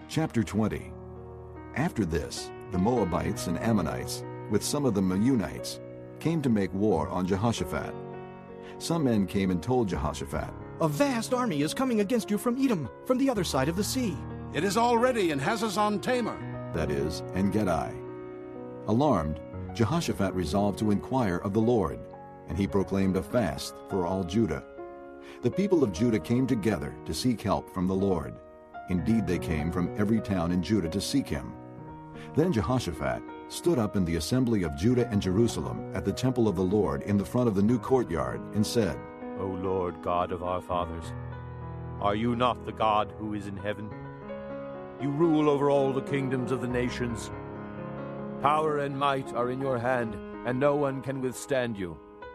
Chapter 20. After this, the Moabites and Ammonites, with some of the Meunites, came to make war on Jehoshaphat. Some men came and told Jehoshaphat, "A vast army is coming against you from Edom, from the other side of the sea." "It is already in Hazazon Tamar," that is, En-Gedi. Alarmed, Jehoshaphat resolved to inquire of the Lord, and he proclaimed a fast for all Judah. The people of Judah came together to seek help from the Lord. Indeed, they came from every town in Judah to seek him. Then Jehoshaphat stood up in the assembly of Judah and Jerusalem at the temple of the Lord in the front of the new courtyard and said, O Lord God of our fathers, are you not the God who is in heaven? You rule over all the kingdoms of the nations. Power and might are in your hand, and no one can withstand you.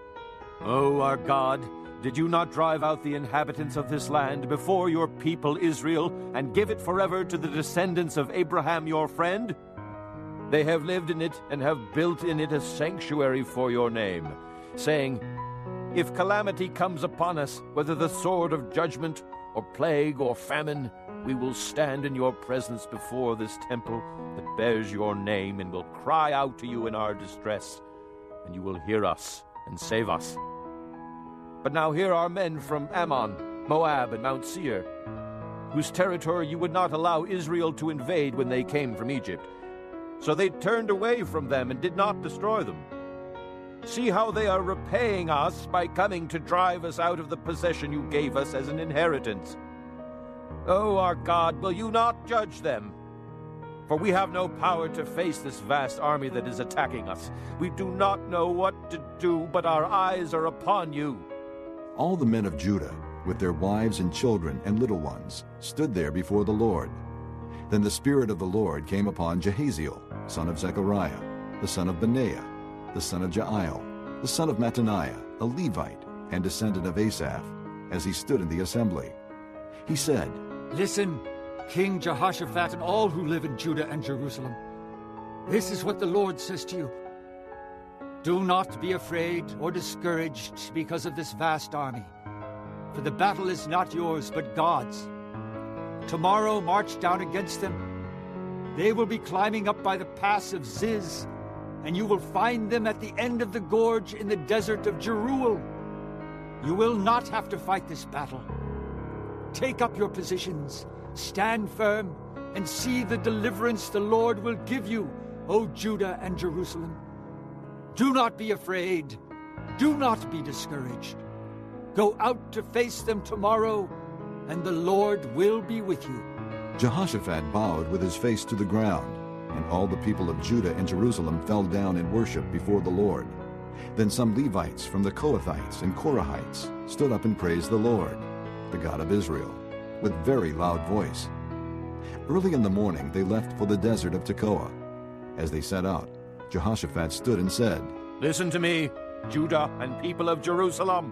O our God, did you not drive out the inhabitants of this land before your people Israel, and give it forever to the descendants of Abraham your friend? They have lived in it and have built in it a sanctuary for your name, saying, If calamity comes upon us, whether the sword of judgment, or plague, or famine, we will stand in your presence before this temple that bears your name, and will cry out to you in our distress, and you will hear us and save us. But now here are men from Ammon, Moab, and Mount Seir, whose territory you would not allow Israel to invade when they came from Egypt. So they turned away from them and did not destroy them. See how they are repaying us by coming to drive us out of the possession you gave us as an inheritance. O our God, will you not judge them? For we have no power to face this vast army that is attacking us. We do not know what to do, but our eyes are upon you. All the men of Judah, with their wives and children and little ones, stood there before the Lord. Then the Spirit of the Lord came upon Jehaziel, son of Zechariah, the son of Benaiah, the son of Jael, the son of Mattaniah, a Levite, and descendant of Asaph, as he stood in the assembly. He said, Listen, King Jehoshaphat and all who live in Judah and Jerusalem. This is what the Lord says to you. Do not be afraid or discouraged because of this vast army, for the battle is not yours but God's. Tomorrow march down against them. They will be climbing up by the pass of Ziz, and you will find them at the end of the gorge in the desert of Jeruel. You will not have to fight this battle. Take up your positions, stand firm, and see the deliverance the Lord will give you, O Judah and Jerusalem. Do not be afraid. Do not be discouraged. Go out to face them tomorrow, and the Lord will be with you. Jehoshaphat bowed with his face to the ground, and all the people of Judah and Jerusalem fell down in worship before the Lord. Then some Levites from the Kohathites and Korahites stood up and praised the Lord, the God of Israel, with very loud voice. Early in the morning they left for the desert of Tekoa. As they set out, Jehoshaphat stood and said, Listen to me, Judah and people of Jerusalem.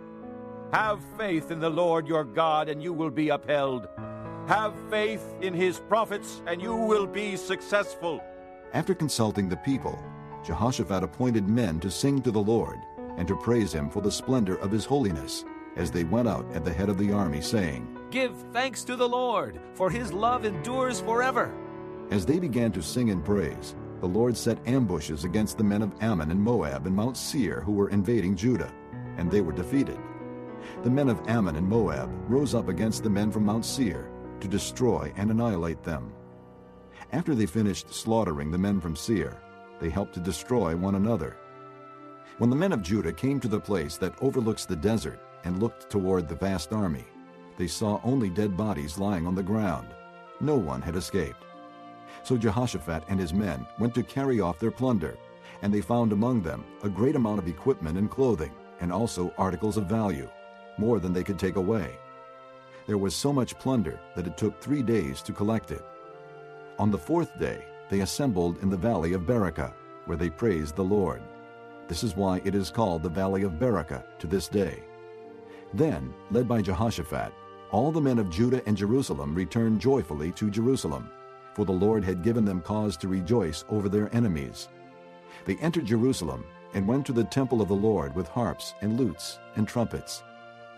Have faith in the Lord your God, and you will be upheld. Have faith in his prophets, and you will be successful. After consulting the people, Jehoshaphat appointed men to sing to the Lord and to praise him for the splendor of his holiness, as they went out at the head of the army, saying, Give thanks to the Lord, for his love endures forever. As they began to sing and praise, the Lord set ambushes against the men of Ammon and Moab and Mount Seir who were invading Judah, and they were defeated. The men of Ammon and Moab rose up against the men from Mount Seir to destroy and annihilate them. After they finished slaughtering the men from Seir, they helped to destroy one another. When the men of Judah came to the place that overlooks the desert and looked toward the vast army, they saw only dead bodies lying on the ground. No one had escaped. So Jehoshaphat and his men went to carry off their plunder, and they found among them a great amount of equipment and clothing, and also articles of value, more than they could take away. There was so much plunder that it took 3 days to collect it. On the 4th day, they assembled in the valley of Berachah, where they praised the Lord. This is why it is called the Valley of Berachah to this day. Then, led by Jehoshaphat, all the men of Judah and Jerusalem returned joyfully to Jerusalem, for the Lord had given them cause to rejoice over their enemies. They entered Jerusalem and went to the temple of the Lord with harps and lutes and trumpets.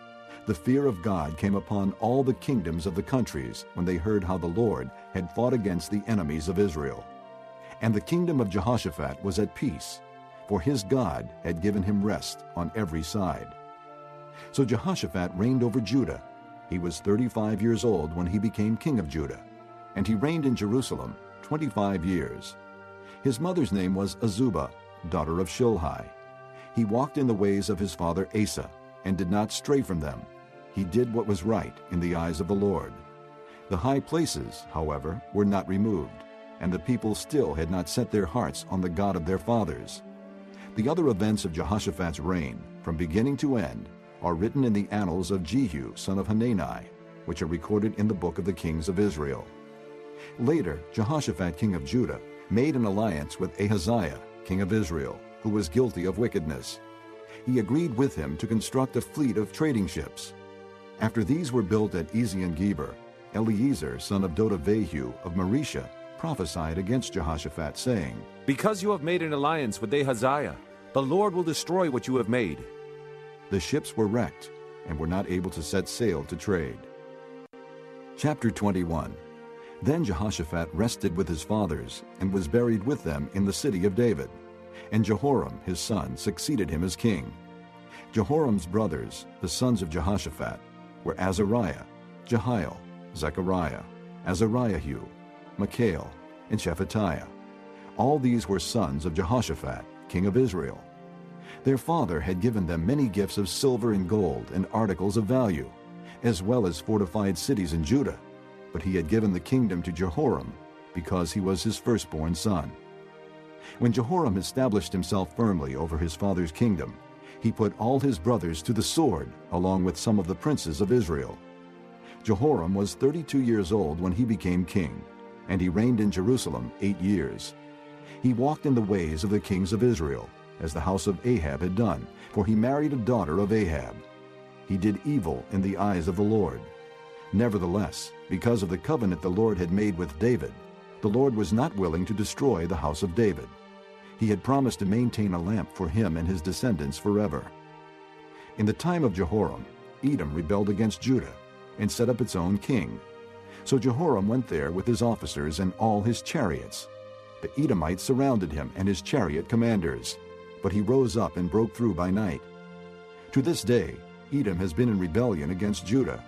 The fear of God came upon all the kingdoms of the countries when they heard how the Lord had fought against the enemies of Israel. And the kingdom of Jehoshaphat was at peace, for his God had given him rest on every side. So Jehoshaphat reigned over Judah. He was 35 years old when he became king of Judah, and he reigned in Jerusalem 25 years. His mother's name was Azubah, daughter of Shilhi. He walked in the ways of his father Asa, and did not stray from them. He did what was right in the eyes of the Lord. The high places, however, were not removed, and the people still had not set their hearts on the God of their fathers. The other events of Jehoshaphat's reign, from beginning to end, are written in the annals of Jehu, son of Hanani, which are recorded in the book of the kings of Israel. Later, Jehoshaphat, king of Judah, made an alliance with Ahaziah, king of Israel, who was guilty of wickedness. He agreed with him to construct a fleet of trading ships. After these were built at Ezion-Geber, Eliezer, son of Dodavehu of Maresha, prophesied against Jehoshaphat, saying, Because you have made an alliance with Ahaziah, the Lord will destroy what you have made. The ships were wrecked and were not able to set sail to trade. Chapter 21. Then Jehoshaphat rested with his fathers and was buried with them in the city of David. And Jehoram his son succeeded him as king. Jehoram's brothers, the sons of Jehoshaphat, were Azariah, Jehiel, Zechariah, Azariahu, Michael, and Shephatiah. All these were sons of Jehoshaphat, king of Israel. Their father had given them many gifts of silver and gold and articles of value, as well as fortified cities in Judah, but he had given the kingdom to Jehoram because he was his firstborn son. When Jehoram established himself firmly over his father's kingdom, he put all his brothers to the sword, along with some of the princes of Israel. Jehoram was 32 years old when he became king, and he reigned in Jerusalem 8 years. He walked in the ways of the kings of Israel, as the house of Ahab had done, for he married a daughter of Ahab. He did evil in the eyes of the Lord. Nevertheless, because of the covenant the Lord had made with David, the Lord was not willing to destroy the house of David. He had promised to maintain a lamp for him and his descendants forever. In the time of Jehoram, Edom rebelled against Judah and set up its own king. So Jehoram went there with his officers and all his chariots. The Edomites surrounded him and his chariot commanders, but he rose up and broke through by night. To this day, Edom has been in rebellion against Judah.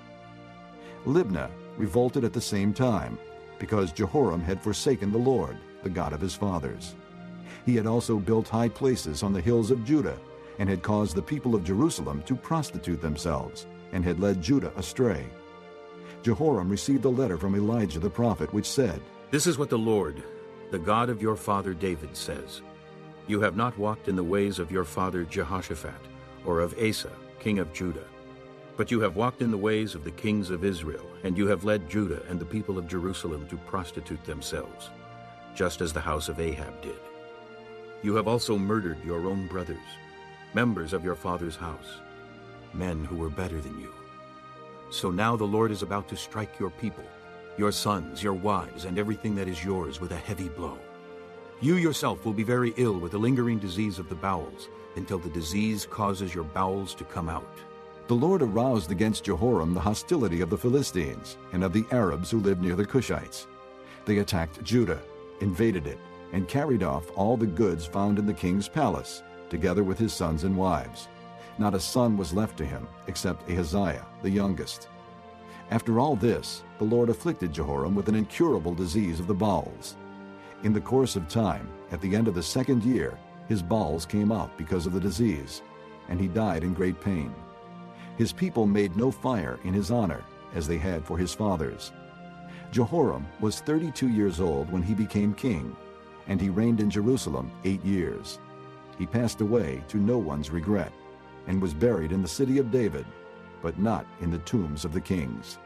Libnah revolted at the same time, because Jehoram had forsaken the Lord, the God of his fathers. He had also built high places on the hills of Judah, and had caused the people of Jerusalem to prostitute themselves, and had led Judah astray. Jehoram received a letter from Elijah the prophet, which said, This is what the Lord, the God of your father David, says. You have not walked in the ways of your father Jehoshaphat, or of Asa, king of Judah, but you have walked in the ways of the kings of Israel, and you have led Judah and the people of Jerusalem to prostitute themselves, just as the house of Ahab did. You have also murdered your own brothers, members of your father's house, men who were better than you. So now the Lord is about to strike your people, your sons, your wives, and everything that is yours with a heavy blow. You yourself will be very ill with the lingering disease of the bowels, until the disease causes your bowels to come out. The Lord aroused against Jehoram the hostility of the Philistines and of the Arabs who lived near the Cushites. They attacked Judah, invaded it, and carried off all the goods found in the king's palace, together with his sons and wives. Not a son was left to him, except Ahaziah, the youngest. After all this, the Lord afflicted Jehoram with an incurable disease of the bowels. In the course of time, at the end of the 2nd year, his bowels came out because of the disease, and he died in great pain. His people made no fire in his honor, as they had for his fathers. Jehoram was 32 years old when he became king, and he reigned in Jerusalem 8 years. He passed away to no one's regret, and was buried in the city of David, but not in the tombs of the kings.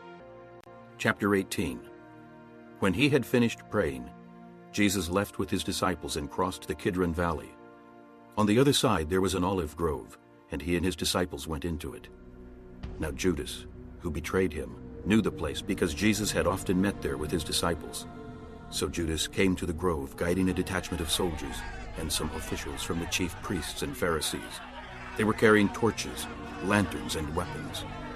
Chapter 18. When he had finished praying, Jesus left with his disciples and crossed the Kidron Valley. On the other side there was an olive grove, and he and his disciples went into it. Now Judas, who betrayed him, knew the place because Jesus had often met there with his disciples. So Judas came to the grove, guiding a detachment of soldiers and some officials from the chief priests and Pharisees. They were carrying torches, lanterns, and weapons.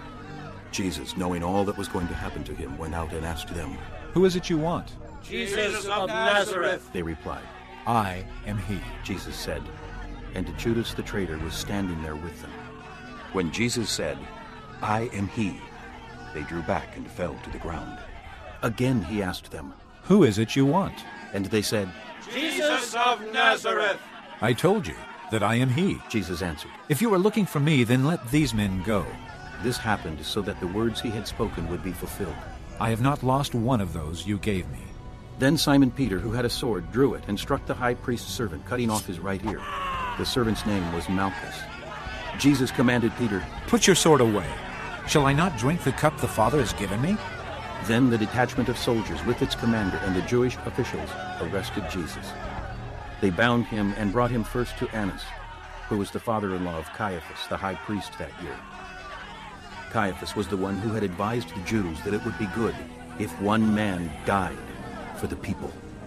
Jesus, knowing all that was going to happen to him, went out and asked them. Who is it you want? Jesus of Nazareth. They replied. I am he. Jesus said, and Judas the traitor was standing there with them. When Jesus said, I am he, they drew back and fell to the ground. Again he asked them. Who is it you want? And they said, Jesus of Nazareth. I told you that I am he. Jesus answered. If you are looking for me, then let these men go. This happened so that the words he had spoken would be fulfilled. I have not lost one of those you gave me. Then Simon Peter, who had a sword, drew it and struck the high priest's servant, cutting off his right ear. The servant's name was Malchus. Jesus commanded Peter, Put your sword away. Shall I not drink the cup the Father has given me? Then the detachment of soldiers with its commander and the Jewish officials arrested Jesus. They bound him and brought him first to Annas, who was the father-in-law of Caiaphas, the high priest that year. Caiaphas was the one who had advised the Jews that it would be good if one man died for the people.